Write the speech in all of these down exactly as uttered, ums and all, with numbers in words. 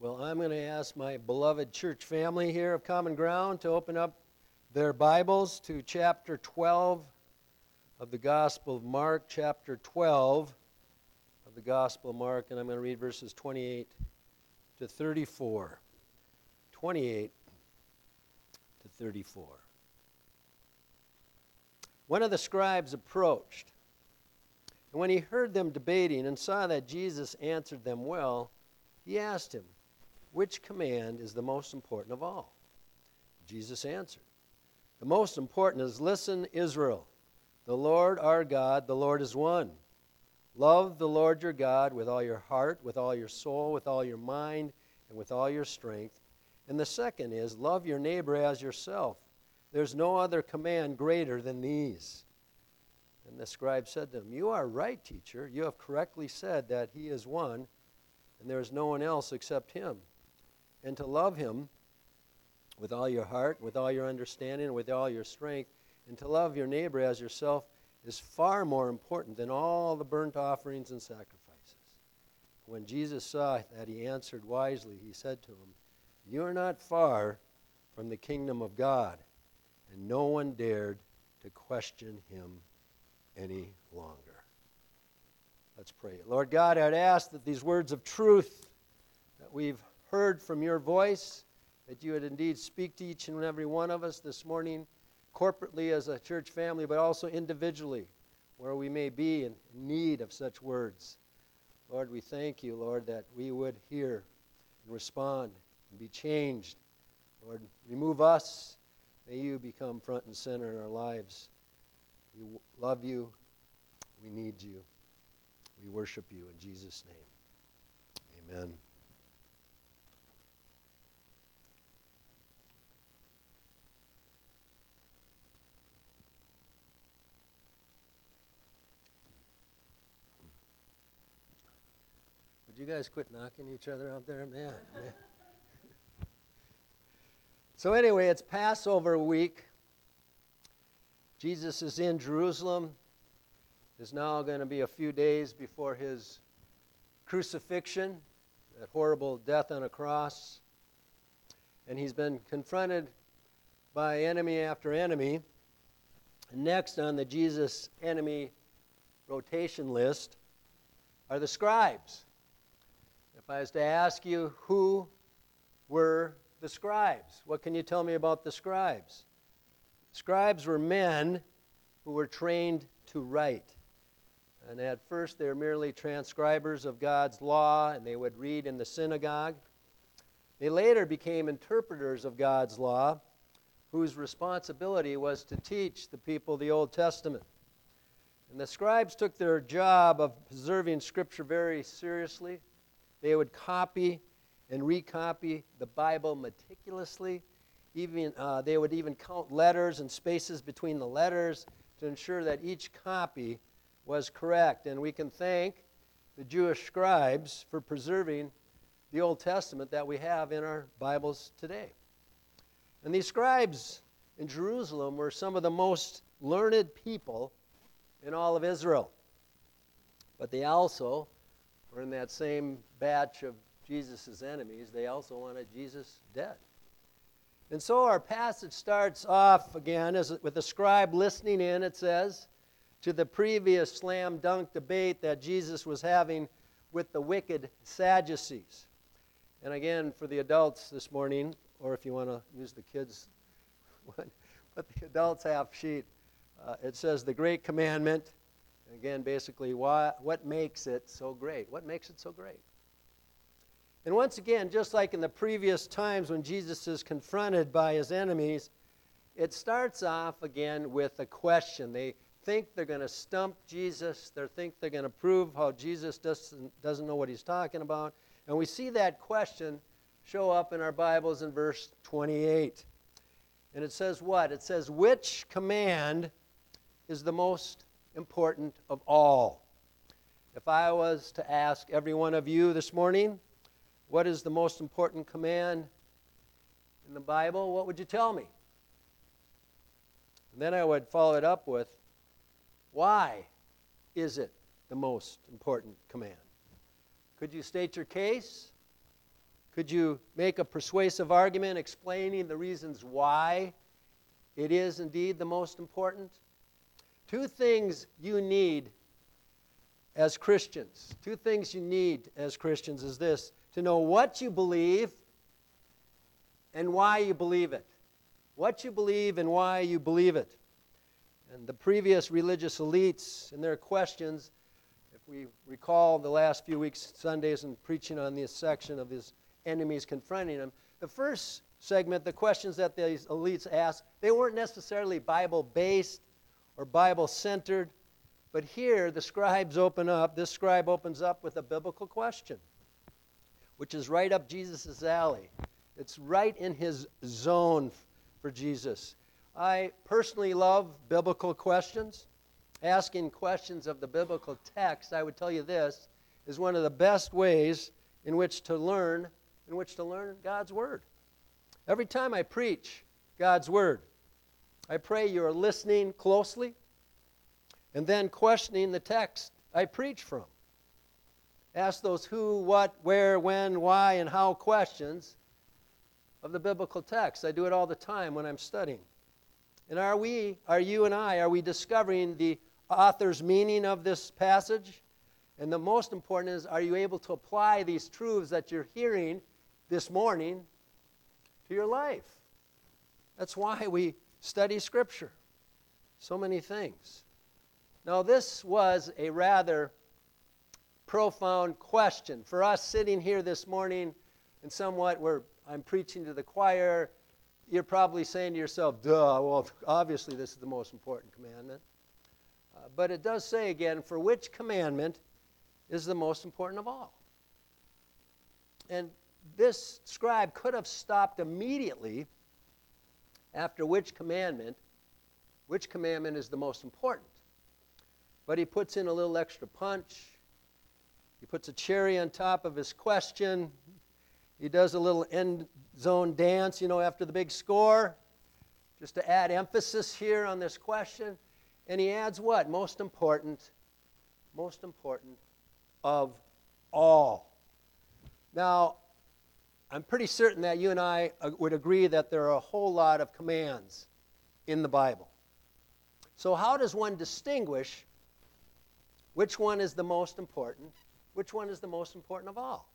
Well, I'm going to ask my beloved church family here of Common Ground to open up their Bibles to chapter twelve of the Gospel of Mark, chapter twelve of the Gospel of Mark, and I'm going to read verses twenty-eight to thirty-four. twenty-eight to thirty-four. One of the scribes approached, and when he heard them debating and saw that Jesus answered them well, he asked him, "Which command is the most important of all?" Jesus answered, "The most important is, listen, Israel, the Lord our God, the Lord is one. Love the Lord your God with all your heart, with all your soul, with all your mind, and with all your strength. And the second is, love your neighbor as yourself. There's no other command greater than these." And the scribe said to him, "You are right, teacher. You have correctly said that he is one, and there is no one else except him. And to love him with all your heart, with all your understanding, and with all your strength, and to love your neighbor as yourself is far more important than all the burnt offerings and sacrifices." When Jesus saw that he answered wisely, he said to him, "You are not far from the kingdom of God." And no one dared to question him any longer. Let's pray. Lord God, I'd ask that these words of truth that we've heard from your voice, that you would indeed speak to each and every one of us this morning, corporately as a church family, but also individually, where we may be in need of such words. Lord, we thank you, Lord, that we would hear and respond and be changed. Lord, remove us. May you become front and center in our lives. We love you. We need you. We worship you in Jesus' name. Amen. Would you guys quit knocking each other out there? Man. man. So anyway, it's Passover week. Jesus is in Jerusalem. It's now going to be a few days before his crucifixion, that horrible death on a cross. And he's been confronted by enemy after enemy. And next on the Jesus enemy rotation list are the scribes. If I was to ask you, who were the scribes? What can you tell me about the scribes? Scribes were men who were trained to write. And at first they were merely transcribers of God's law, and they would read in the synagogue. They later became interpreters of God's law, whose responsibility was to teach the people the Old Testament. And the scribes took their job of preserving Scripture very seriously. They would copy and recopy the Bible meticulously. Even uh, they would even count letters and spaces between the letters to ensure that each copy was correct. And we can thank the Jewish scribes for preserving the Old Testament that we have in our Bibles today. And these scribes in Jerusalem were some of the most learned people in all of Israel. But they also were in that same batch of Jesus' enemies. They also wanted Jesus dead. And so our passage starts off again as with a scribe listening in, it says, to the previous slam dunk debate that Jesus was having with the wicked Sadducees. And again, for the adults this morning, or if you want to use the kids' one, but the adults half sheet, uh, it says the great commandment. And again, basically, why, what makes it so great? What makes it so great? And once again, just like in the previous times when Jesus is confronted by his enemies, it starts off again with a question. They think they're going to stump Jesus. They think they're going to prove how Jesus doesn't, doesn't know what he's talking about. And we see that question show up in our Bibles in verse twenty-eight. And it says what? It says, "Which command is the most important of all?" If I was to ask every one of you this morning, what is the most important command in the Bible, what would you tell me? And then I would follow it up with, why is it the most important command? Could you state your case? Could you make a persuasive argument explaining the reasons why it is indeed the most important? Two things you need as Christians. Two things you need as Christians is this: to know what you believe and why you believe it. What you believe and why you believe it. And the previous religious elites and their questions, if we recall the last few weeks, Sundays, and preaching on this section of his enemies confronting him, the first segment, the questions that these elites asked, they weren't necessarily Bible-based or Bible-centered, but here the scribes open up, this scribe opens up with a biblical question, which is right up Jesus' alley. It's right in his zone for Jesus. I personally love biblical questions. Asking questions of the biblical text, I would tell you this, is one of the best ways in which to learn, in which to learn God's Word. Every time I preach God's Word, I pray you're listening closely and then questioning the text I preach from. Ask those who, what, where, when, why, and how questions of the biblical text. I do it all the time when I'm studying. And are we, are you and I, are we discovering the author's meaning of this passage? And the most important is, are you able to apply these truths that you're hearing this morning to your life? That's why we study Scripture. So many things. Now, this was a rather profound question. For us sitting here this morning, and somewhat where I'm preaching to the choir, you're probably saying to yourself, duh, well, obviously this is the most important commandment. Uh, but it does say again, for which commandment is the most important of all? And this scribe could have stopped immediately after which commandment, which commandment is the most important. But he puts in a little extra punch. He puts a cherry on top of his question. He does a little end zone dance, you know, after the big score, just to add emphasis here on this question. And he adds what? Most important, most important of all. Now, I'm pretty certain that you and I would agree that there are a whole lot of commands in the Bible. So how does one distinguish which one is the most important, which one is the most important of all?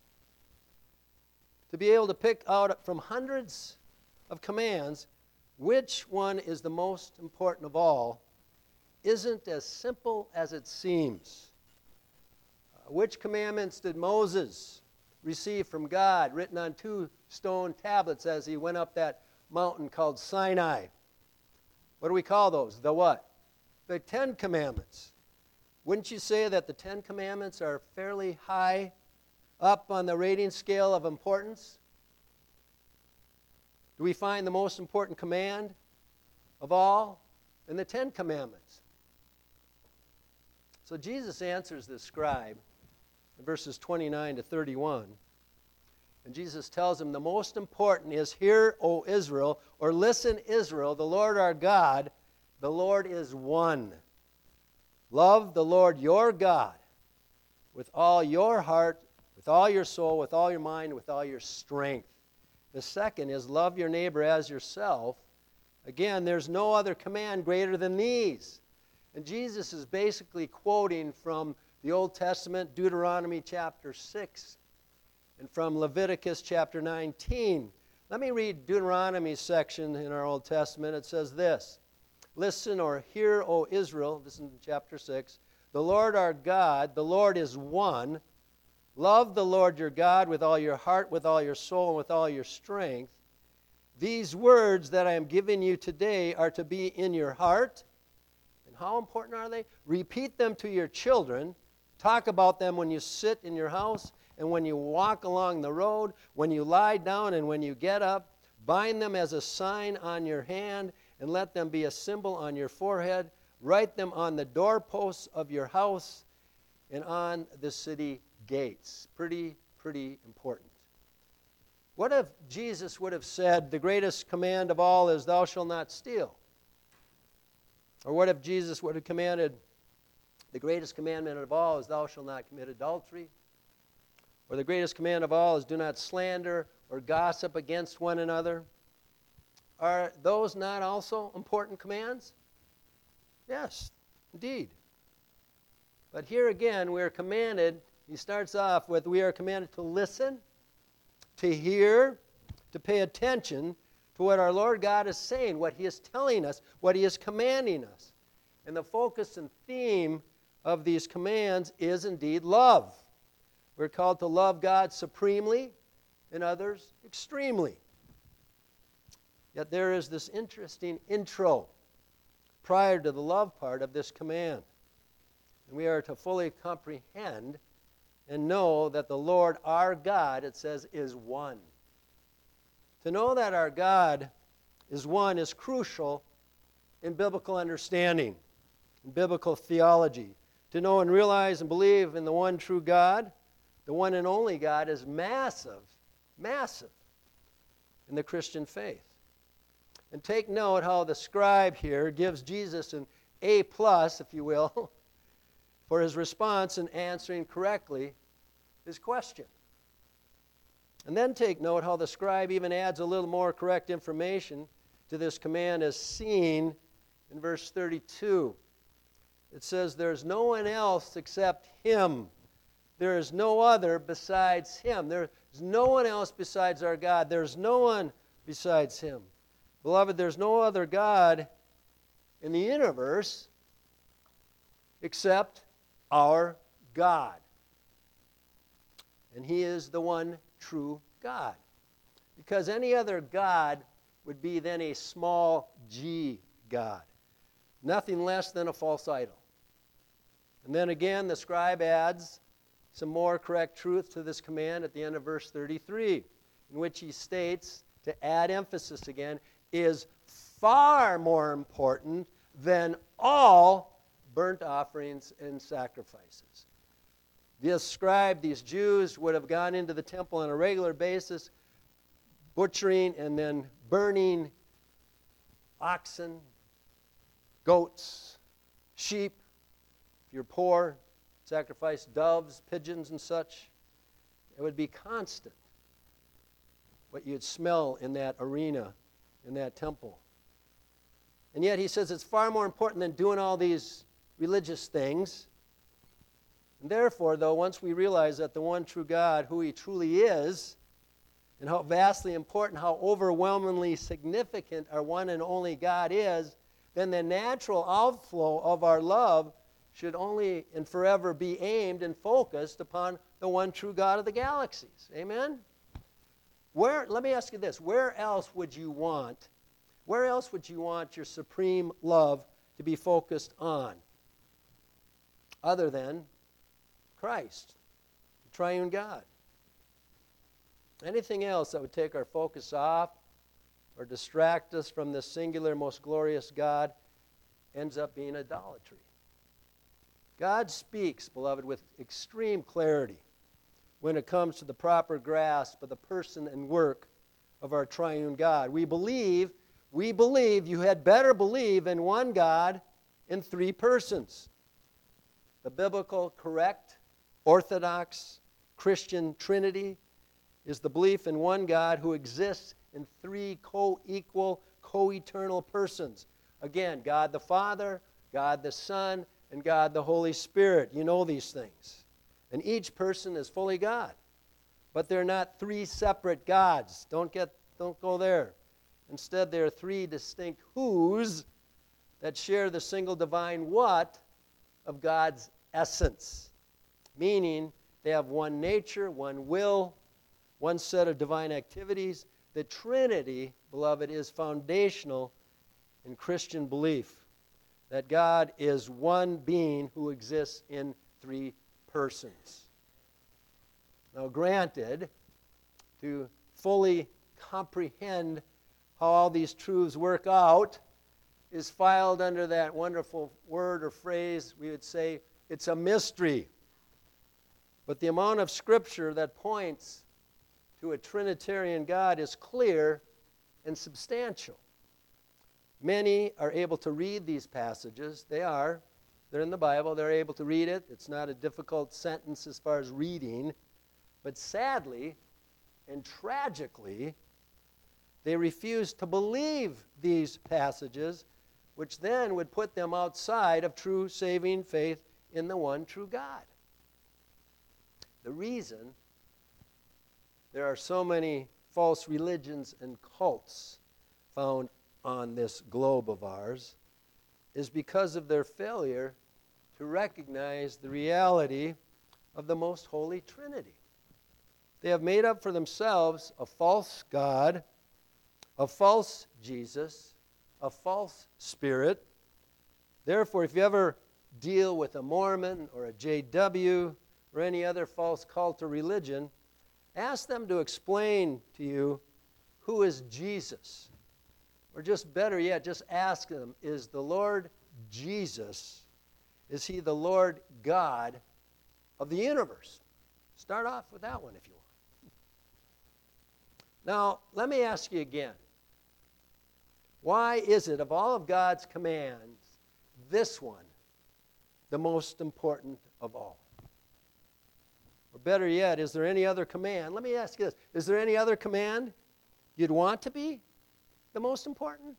To be able to pick out from hundreds of commands which one is the most important of all isn't as simple as it seems. Uh, which commandments did Moses receive from God, written on two stone tablets as he went up that mountain called Sinai? What do we call those? The what? The Ten Commandments. Wouldn't you say that the Ten Commandments are fairly high up on the rating scale of importance? Do we find the most important command of all in the Ten Commandments? So Jesus answers this scribe in verses twenty-nine to thirty-one. And Jesus tells him the most important is, hear, O Israel, or listen, Israel, the Lord our God, the Lord is one. Love the Lord your God with all your heart, with all your soul, with all your mind, with all your strength. The second is love your neighbor as yourself. Again, there's no other command greater than these. And Jesus is basically quoting from the Old Testament, Deuteronomy chapter six, and from Leviticus chapter nineteen. Let me read Deuteronomy's section in our Old Testament. It says this: Listen, or hear, O Israel, this is in chapter six, the Lord our God, the Lord is one. Love the Lord your God with all your heart, with all your soul, and with all your strength. These words that I am giving you today are to be in your heart. And how important are they? Repeat them to your children. Talk about them when you sit in your house and when you walk along the road, when you lie down and when you get up. Bind them as a sign on your hand and let them be a symbol on your forehead. Write them on the doorposts of your house and on the city gates. Pretty, pretty important. What if Jesus would have said, the greatest command of all is, thou shalt not steal? Or what if Jesus would have commanded, the greatest commandment of all is, thou shalt not commit adultery? Or the greatest command of all is, do not slander or gossip against one another. Are those not also important commands? Yes, indeed. But here again, we are commanded, he starts off with, we are commanded to listen, to hear, to pay attention to what our Lord God is saying, what he is telling us, what he is commanding us. And the focus and theme of these commands is indeed love. We're called to love God supremely and others extremely. Yet there is this interesting intro prior to the love part of this command. And we are to fully comprehend and know that the Lord our God, it says, is one. To know that our God is one is crucial in biblical understanding, in biblical theology. To know and realize and believe in the one true God, the one and only God, is massive, massive in the Christian faith. And take note how the scribe here gives Jesus an A plus, if you will, for his response in answering correctly his question. And then take note how the scribe even adds a little more correct information to this command as seen in verse thirty-two. It says, there's no one else except him. There is no other besides him. There is no one else besides our God. There's no one besides him. Beloved, there's no other God in the universe except our God. And he is the one true God. Because any other God would be then a small g God. Nothing less than a false idol. And then again, the scribe adds some more correct truth to this command at the end of verse thirty-three, in which he states, to add emphasis again, is far more important than all burnt offerings and sacrifices. This scribe, these Jews, would have gone into the temple on a regular basis, butchering and then burning oxen, goats, sheep. If you're poor, sacrifice doves, pigeons, and such. It would be constant what you'd smell in that arena, in that temple. And yet he says it's far more important than doing all these religious things. And therefore, though, once we realize that the one true God, who he truly is, and how vastly important, how overwhelmingly significant our one and only God is, then the natural outflow of our love should only and forever be aimed and focused upon the one true God of the galaxies. Amen? Where, let me ask you this, where else would you want, where else would you want your supreme love to be focused on other than Christ, the triune God? Anything else that would take our focus off or distract us from this singular, most glorious God ends up being idolatry. God speaks, beloved, with extreme clarity when it comes to the proper grasp of the person and work of our triune God. We believe, we believe, you had better believe in one God in three persons. The biblical, correct, orthodox Christian Trinity is the belief in one God who exists in three co-equal, co-eternal persons. Again, God the Father, God the Son, and God the Holy Spirit. You know these things. And each person is fully God. But they're not three separate gods. Don't get, don't go there. Instead, there are three distinct whos that share the single divine what of God's essence. Meaning, they have one nature, one will, one set of divine activities. The Trinity, beloved, is foundational in Christian belief. That God is one being who exists in three persons. Now, granted, to fully comprehend how all these truths work out is filed under that wonderful word or phrase, we would say, it's a mystery. But the amount of Scripture that points to a Trinitarian God is clear and substantial. Many are able to read these passages. They are. They're in the Bible. They're able to read it. It's not a difficult sentence as far as reading. But sadly and tragically, they refuse to believe these passages, which then would put them outside of true saving faith in the one true God. The reason there are so many false religions and cults found on this globe of ours is because of their failure to recognize the reality of the most holy Trinity. They have made up for themselves a false God, a false Jesus, a false spirit. Therefore, if you ever deal with a Mormon or a J W or any other false cult or religion, ask them to explain to you who is Jesus. Or just better yet, just ask them, is the Lord Jesus, is he the Lord God of the universe? Start off with that one if you want. Now, let me ask you again. Why is it, of all of God's commands, this one the most important of all? Or better yet, is there any other command? Let me ask you this. Is there any other command you'd want to be the most important?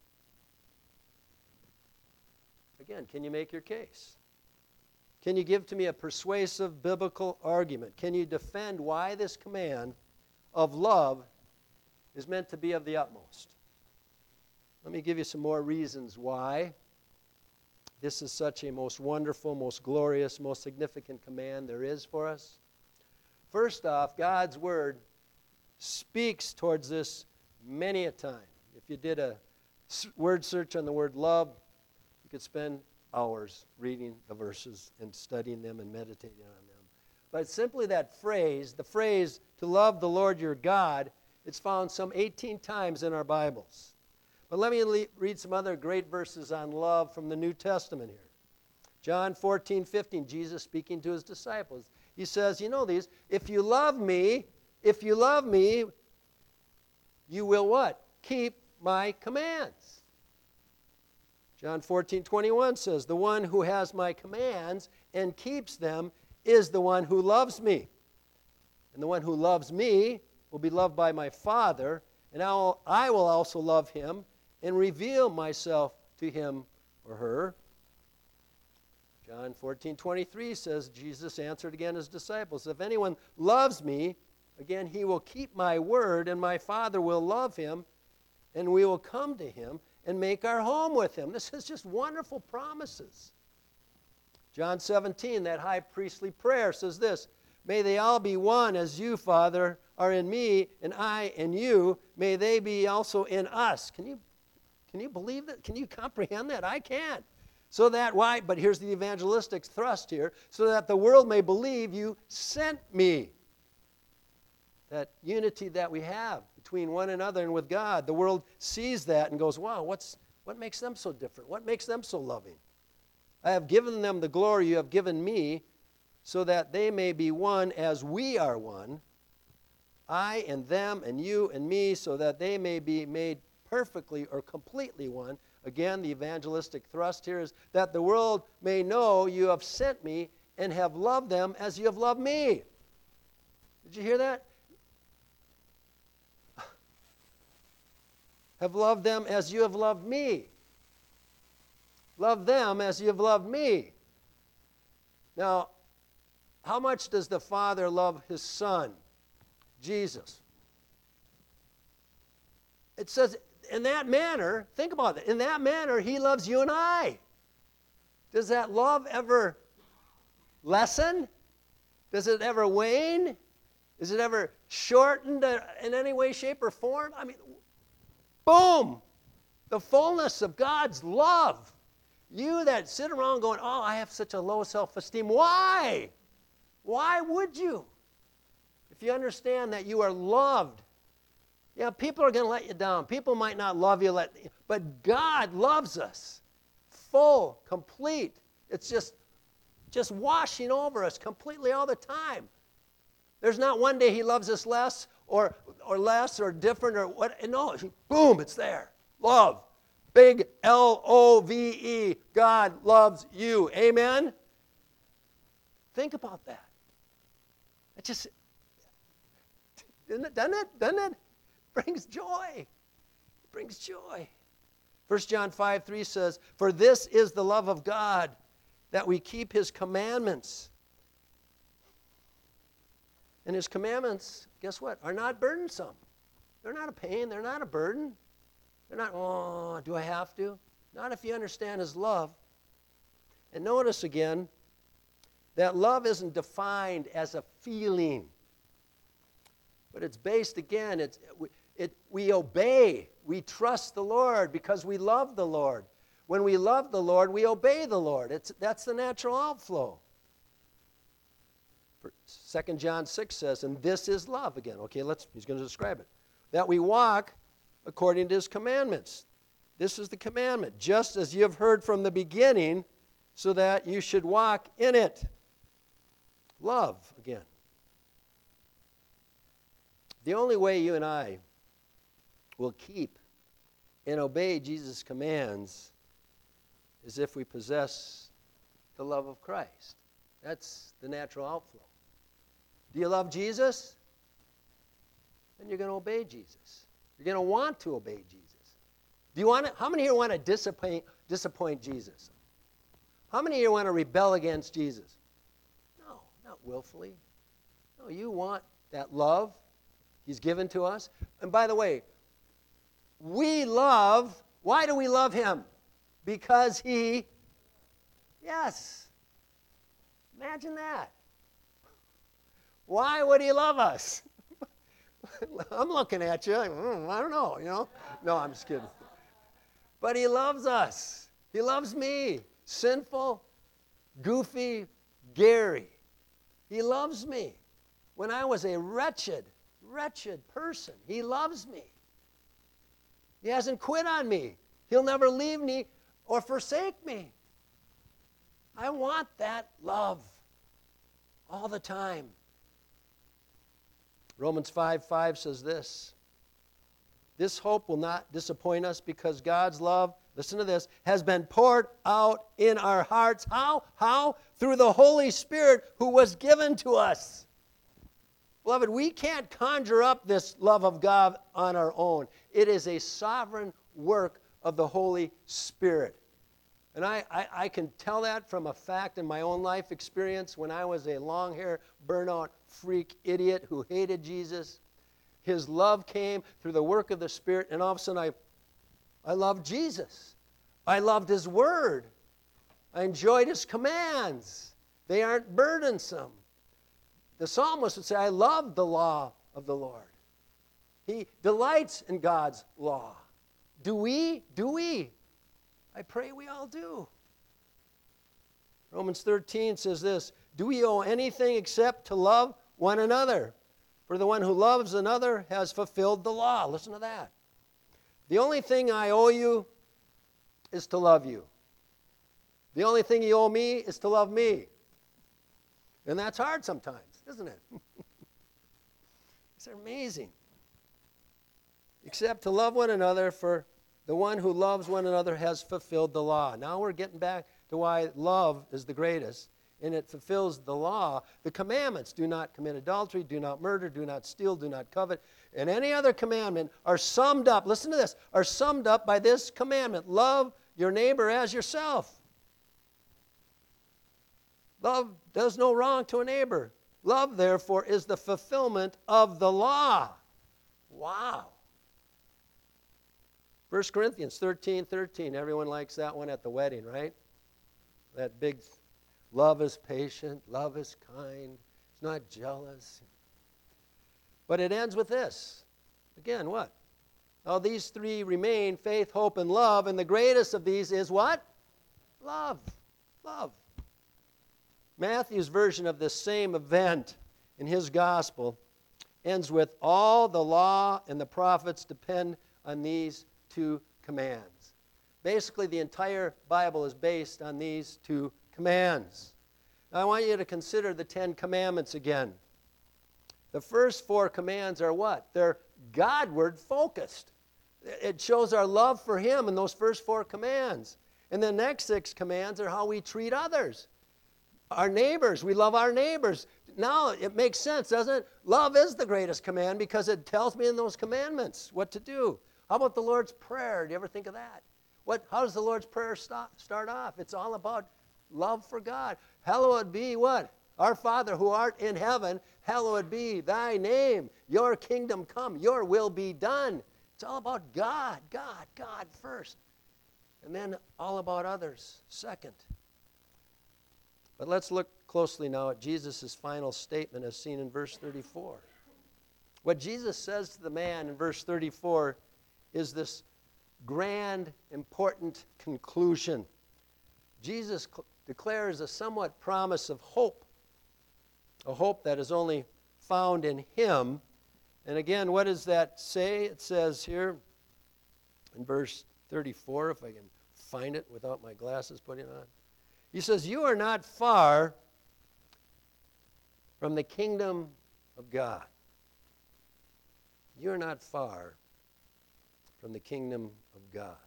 Again, can you make your case? Can you give to me a persuasive biblical argument? Can you defend why this command of love is meant to be of the utmost? Let me give you some more reasons why this is such a most wonderful, most glorious, most significant command there is for us. First off, God's Word speaks towards this many a time. If you did a word search on the word love, you could spend hours reading the verses and studying them and meditating on them. But simply that phrase, the phrase, to love the Lord your God, it's found some eighteen times in our Bibles. But let me le- read some other great verses on love from the New Testament here. John fourteen fifteen, Jesus speaking to his disciples. He says, you know these, if you love me, if you love me, you will what? Keep my commands. John fourteen twenty-one says, the one who has my commands and keeps them is the one who loves me. And the one who loves me will be loved by my Father, and I will, I will also love him and reveal myself to him or her. John fourteen twenty-three says, Jesus answered again his disciples, if anyone loves me, again, he will keep my word, and my Father will love him, and we will come to him and make our home with him. This is just wonderful promises. John seventeen, that high priestly prayer says this, may they all be one as you, Father, are in me, and I in you. May they be also in us. Can you, can you believe that? Can you comprehend that? I can't. So that, why? But here's the evangelistic thrust here. So that the world may believe you sent me. That unity that we have between one another and with God. The world sees that and goes, wow, what's, what makes them so different? What makes them so loving? I have given them the glory you have given me, so that they may be one as we are one, I and them and you and me, so that they may be made perfectly or completely one. Again, the evangelistic thrust here is that the world may know you have sent me and have loved them as you have loved me. Did you hear that? Have loved them as you have loved me. Love them as you have loved me. Now, how much does the Father love his Son, Jesus? It says, in that manner, think about it, in that manner, he loves you and I. Does that love ever lessen? Does it ever wane? Is it ever shortened in any way, shape, or form? I mean, boom! The fullness of God's love. You that sit around going, oh, I have such a low self-esteem. Why? Why would you? If you understand that you are loved. Yeah, people are going to let you down. People might not love you, let, but God loves us. Full, complete. It's just, just washing over us completely all the time. There's not one day he loves us less or, or less or different or what. No, boom, it's there. Love. Big L O V E. God loves you. Amen? Think about that. It just, Doesn't it? Doesn't it? Doesn't it? It brings joy. It brings joy. First John five three says, "For this is the love of God, that we keep his commandments." And his commandments, guess what, are not burdensome. They're not a pain. They're not a burden. They're not, oh, do I have to? Not if you understand his love. And notice again that love isn't defined as a feeling, but it's based, again, it's, it, we obey. We trust the Lord because we love the Lord. When we love the Lord, we obey the Lord. It's, that's the natural outflow. Second John six says, and this is love again. Okay, let's, he's going to describe it. That we walk according to his commandments. This is the commandment, just as you have heard from the beginning, so that you should walk in it. Love, again. The only way you and I will keep and obey Jesus' commands is if we possess the love of Christ. That's the natural outflow. Do you love Jesus? Then you're going to obey Jesus. You're going to want to obey Jesus. Do you want to, how many here want to disappoint, disappoint Jesus? How many here want to rebel against Jesus? No, not willfully. No, you want that love he's given to us. And by the way, we love, why do we love him? Because he, yes. Imagine that. Why would he love us? I'm looking at you. Like, mm, I don't know, you know. No, I'm just kidding. But he loves us. He loves me. Sinful, goofy Gary. He loves me. When I was a wretched, wretched person, he loves me. He hasn't quit on me. He'll never leave me or forsake me. I want that love all the time. Romans five five says this, this hope will not disappoint us because God's love, listen to this, has been poured out in our hearts. How? How? Through the Holy Spirit who was given to us. Beloved, we can't conjure up this love of God on our own. It is a sovereign work of the Holy Spirit. And I, I, I can tell that from a fact in my own life experience when I was a long-hair, burnout, freak idiot who hated Jesus. His love came through the work of the Spirit, and all of a sudden I, I loved Jesus. I loved his word. I enjoyed his commands. They aren't burdensome. The psalmist would say, I love the law of the Lord. He delights in God's law. Do we? Do we? I pray we all do. Romans thirteen says this, do we owe anything except to love one another? For the one who loves another has fulfilled the law. Listen to that. The only thing I owe you is to love you. The only thing you owe me is to love me. And that's hard sometimes, isn't it? It's amazing. Except to love one another, for the one who loves one another has fulfilled the law. Now we're getting back to why love is the greatest, and it fulfills the law. The commandments, do not commit adultery, do not murder, do not steal, do not covet, and any other commandment are summed up, listen to this, are summed up by this commandment. Love your neighbor as yourself. Love does no wrong to a neighbor. Love, therefore, is the fulfillment of the law. Wow. First Corinthians thirteen thirteen. Everyone likes that one at the wedding, right? That big, love is patient, love is kind, it's not jealous. But it ends with this. Again, what? Now these three remain, faith, hope, and love, and the greatest of these is what? Love. Love. Matthew's version of this same event in his gospel ends with, all the law and the prophets depend on these two commands. Basically, the entire Bible is based on these two commands. Now, I want you to consider the Ten Commandments again. The first four commands are what? They're Godward focused. It shows our love for him in those first four commands. And the next six commands are how we treat others. Our neighbors, we love our neighbors. now it makes sense, doesn't it? Love is the greatest command because it tells me in those commandments what to do. How about the Lord's Prayer? Do you ever think of that? What? How does the Lord's Prayer start, start off? It's all about love for God. Hallowed be what? Our Father who art in heaven, hallowed be thy name. Your kingdom come, your will be done. It's all about God, God, God first. And then all about others second. But let's look closely now at Jesus' final statement as seen in verse thirty-four. What Jesus says to the man in verse thirty-four is this grand, important conclusion. Jesus cl- declares a somewhat promise of hope, a hope that is only found in him. And again, what does that say? It says here in verse thirty-four, if I can find it without my glasses putting on. He says, you are not far from the kingdom of God. You're not far from the kingdom of God.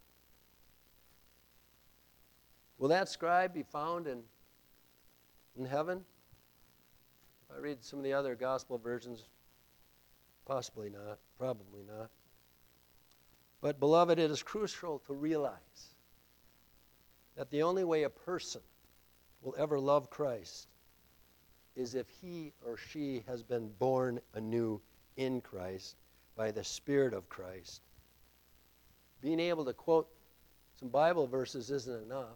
Will that scribe be found in, in heaven? If I read some of the other gospel versions, possibly not, probably not. But beloved, it is crucial to realize that the only way a person will ever love Christ is if he or she has been born anew in Christ by the Spirit of Christ. Being able to quote some Bible verses isn't enough.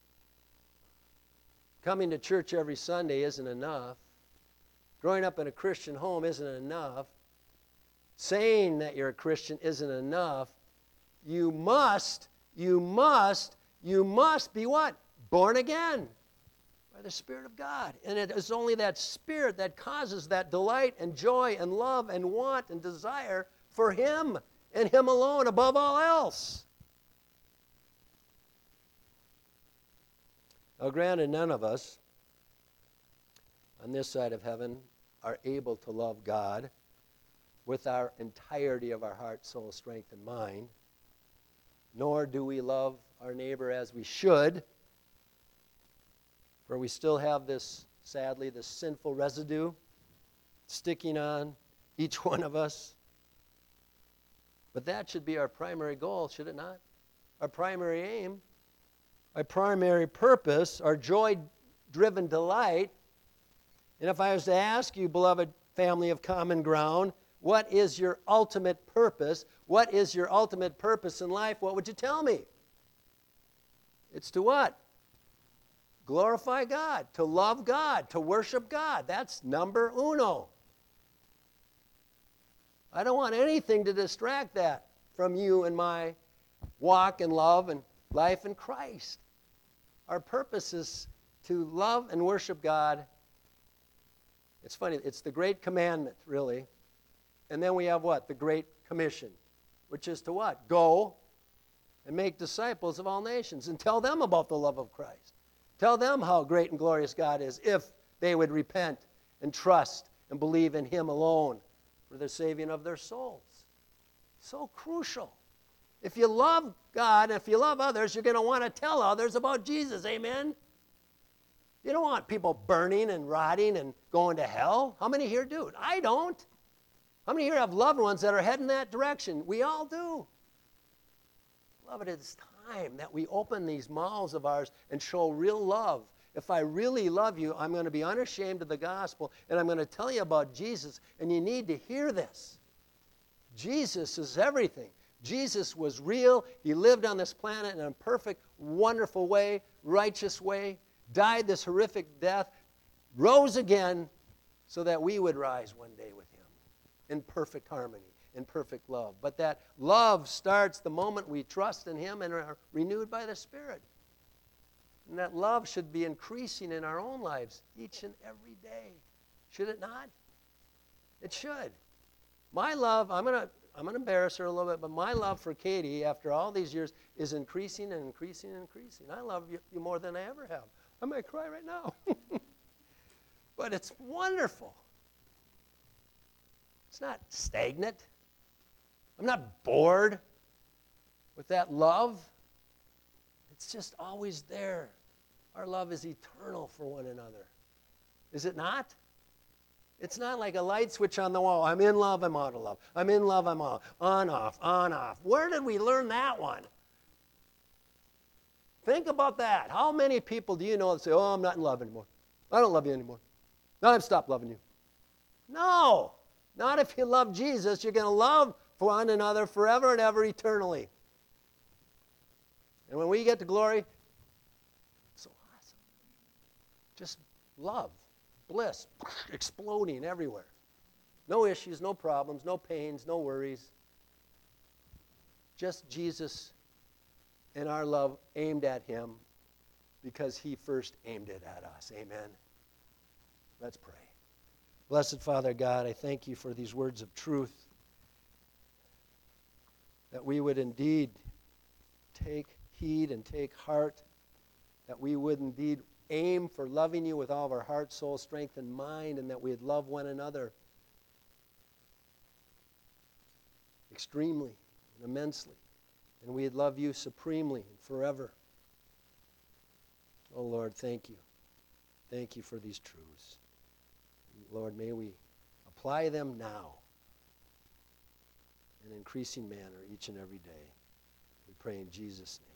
Coming to church every Sunday isn't enough. Growing up in a Christian home isn't enough. Saying that you're a Christian isn't enough. You must, you must, you must be what? Born again by the Spirit of God. And it is only that Spirit that causes that delight and joy and love and want and desire for Him and Him alone above all else. Now, granted, none of us on this side of heaven are able to love God with our entirety of our heart, soul, strength, and mind, nor do we love our neighbor as we should, for we still have this, sadly, this sinful residue sticking on each one of us. But that should be our primary goal, should it not? Our primary aim, our primary purpose, our joy-driven delight. And if I was to ask you, beloved family of common ground, what is your ultimate purpose? What is your ultimate purpose in life? What would you tell me? It's to what? Glorify God, to love God, to worship God. That's number uno. I don't want anything to distract that from you and my walk and love and life in Christ. Our purpose is to love and worship God. It's funny, it's the great commandment, really. And then we have what? The Great Commission, which is to what? Go and make disciples of all nations and tell them about the love of Christ. Tell them how great and glorious God is if they would repent and trust and believe in Him alone for the saving of their souls. So crucial. If you love God, if you love others, you're going to want to tell others about Jesus. Amen? You don't want people burning and rotting and going to hell. How many here do? I don't. How many here have loved ones that are heading that direction? We all do. Beloved, it's time that we open these mouths of ours and show real love. If I really love you, I'm going to be unashamed of the gospel, and I'm going to tell you about Jesus, and you need to hear this. Jesus is everything. Jesus was real. He lived on this planet in a perfect, wonderful way, righteous way, died this horrific death, rose again so that we would rise one day with Him in perfect harmony, in perfect love. But that love starts the moment we trust in Him and are renewed by the Spirit. And that love should be increasing in our own lives each and every day. Should it not? It should. My love, I'm going to I'm going to embarrass her a little bit, but my love for Katie after all these years is increasing and increasing and increasing. I love you, you more than I ever have. I might cry right now. But it's wonderful. It's not stagnant. I'm not bored with that love. It's just always there. Our love is eternal for one another. Is it not? It's not like a light switch on the wall. I'm in love, I'm out of love. I'm in love, I'm out. On, off, on, off. Where did we learn that one? Think about that. How many people do you know that say, oh, I'm not in love anymore. I don't love you anymore. No, I've stopped loving you. No. Not if you love Jesus. You're going to love one another forever and ever eternally. And when we get to glory, it's so awesome. Just love, bliss, exploding everywhere. No issues, no problems, no pains, no worries. Just Jesus and our love aimed at him because he first aimed it at us. Amen. Let's pray. Blessed Father God, I thank you for these words of truth, that we would indeed take heed and take heart, that we would indeed aim for loving you with all of our heart, soul, strength, and mind, and that we'd love one another extremely and immensely, and we'd love you supremely and forever. Oh Lord, thank you. Thank you for these truths. Lord, may we apply them now in an increasing manner each and every day. We pray in Jesus' name.